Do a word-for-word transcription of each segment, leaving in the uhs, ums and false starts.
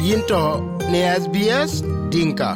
Yinto ne S B S Dinka.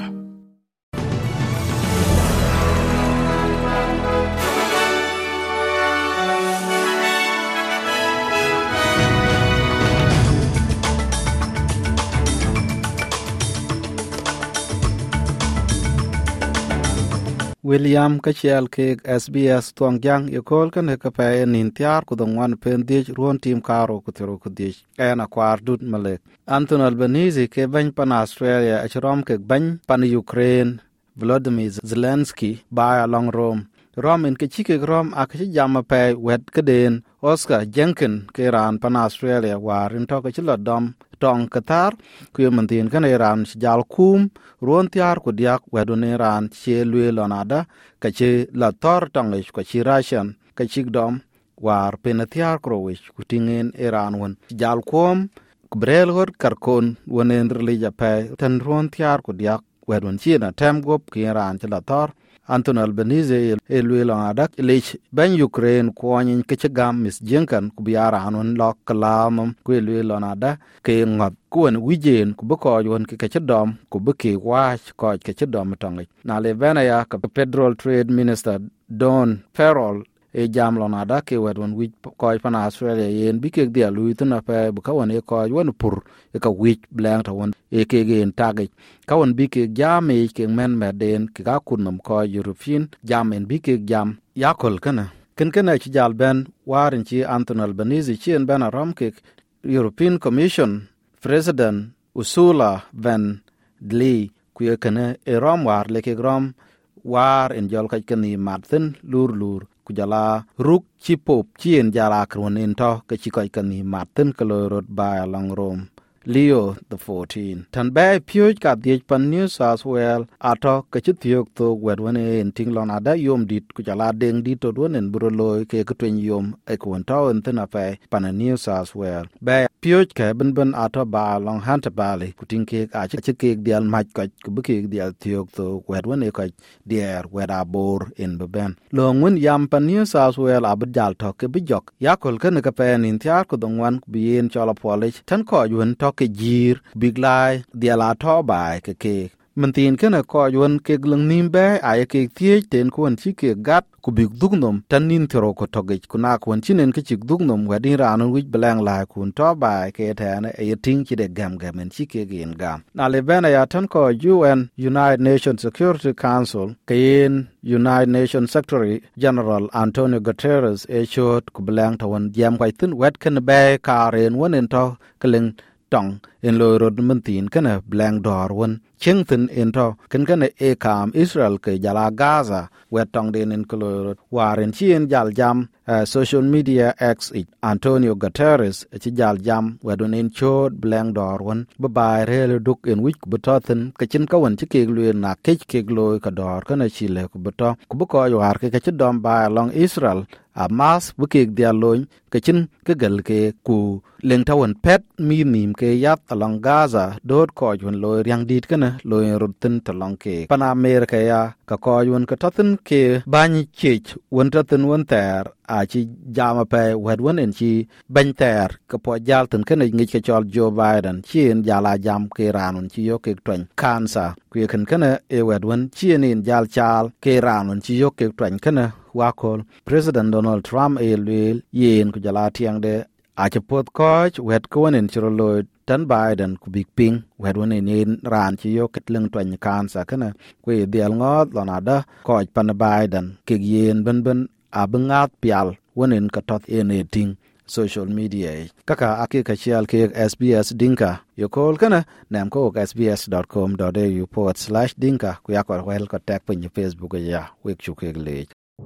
William Kachel ke S B S tuang jang yokol kan ka pa nin tiar ku dong wan pendich ruon tim karo ku tero ku dich ena kwar dut malek Anthony Albanese ke ban pan Australia achrom ke ban pan Ukraine Volodymyr Zelensky ba along Rome Rome in ke chike Rome akachi jama pe wet keden Oscar Jenkin ke ran pan Australia war in to ke chilodom tong Qatar ku yementin kan Iran jal kum ruon tiar ku diak wedun Iran che lwe lonada ka che la tor tong ich ku chi Russian ka chik dom war penatiar krowich ku tingen Iran won jal kum brel hot karkon wonen relija pe ten ruon tiar ku diak wedun china tem gop ki Iran che la tor Anthony Albanese elwe lonada lich ben Ukraine ko nyin ke chegam mis jenkan ku biara anon lok kalam ku elwe lonada ke ngot kuwen wijen ku bako yon ke chedom ku beke wach ko ke chedom tongi na le bena ya ka Federal Trade Minister Don Farrell e jam lonada ke wedon wich ko pan Australia yen bike dia luituna pe bu kawon e ko won pur e ka wich blank ta won e ke gen tagi kawon bike jam e ke men meden ke ga kunum ko European jam en bike jam yakol kana ken ken e jal ben warin chi Anthony Albanese chi en ben aram ke European Commission President Ursula von der Leyen ku ye kana e ram war le ke gram war en jol ka kani Martin lur lur kujala ruk chipop chien jala kronin to ke chikoy kani Martin kalorot ba along Rome Leo the fourteenth tan bay pyoj ka diej pan New South Wales ato ke chithiok to wedwane en tinglon ada yom dit kujala deng dit to donen buroloy ke kutwen yom e kwonto en tena pe pan New South Wales bay pyoj ke ben ben ato ba long Hunter Valley kutinke a chike dial mach ka kubuke dial thiok to wedwane ka dier weda bor en beben longun yam pan New South Wales abdal to ke bijok yakol ken ka pe nin tiar ko dongwan bien chola polish tan ko yun to ke jir big lai diala to bai ke ke mentin kana ko yon ke glung nimbe ay ke tie ten ko chi ke gat ku big dugnom tanin tro ko toge kuna ko chinen ke chik dugnom wadin ran wi belang la kun to bai ke tane e ting chi de gam gam en chi ke gen gam na le bena ya tan ko U N United Nations Security Council ke United Nations Secretary General Antonio Guterres e chot ku belang tawon jam kai tin wet kan be ka ren wonen to keleng tong in lo rod mentin kana blank door won chington into kan kana e kam Israel ke jala Gaza wet tong den in kolor waren chien jal jam uh, social media ex Antonio Guterres chi jal jam wedon in chod blank door won ba rel duk in wich butoten ke chin ka won chi ke lu na ke ke lo ka door kana chile ku buto ku ko yo har ke ke dom ba long Israel Amas bukik dia loin kecin kegel ke ku leng tawon pet mi nim ke yat along Gaza dot ko yun loy yang dit kana loy rutin talong ke pan America ya ka ko yun ka tatin ke ban chich won tatin won ter a chi jama pe wed won en chi ban ter ka po jal tin kana ngi ke chol Joe Biden chin jala jam ke ranun chi yo ke twen kansa ku ken kana e wed won chin in jal chal ke ranun chi yo ke twen kana wakol President Donald Trump e lwel yen ku jala tiang de a chepot coach wet ko nen chirolo tan Biden ku big ping wet wonen in ran chi yo ketleng twen kansa kana ku e dial ngot lonada coach pan Biden ke yen ben ben abangat pial wonen ka tot en eting social media kaka ake ka chial ke S B S Dinka yo kol kana nam ko s b s dot com dot a u forward slash dinka ku yakor wel ka tag pin Facebook ya wek chu ke le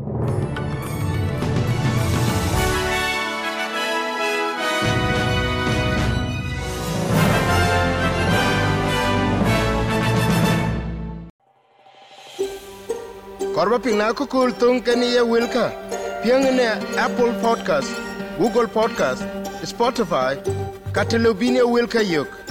Korba pina ko kul tung kani ya wilka. Piang ne Apple Podcast, Google Podcast, Spotify, Catalubinia wilka yok.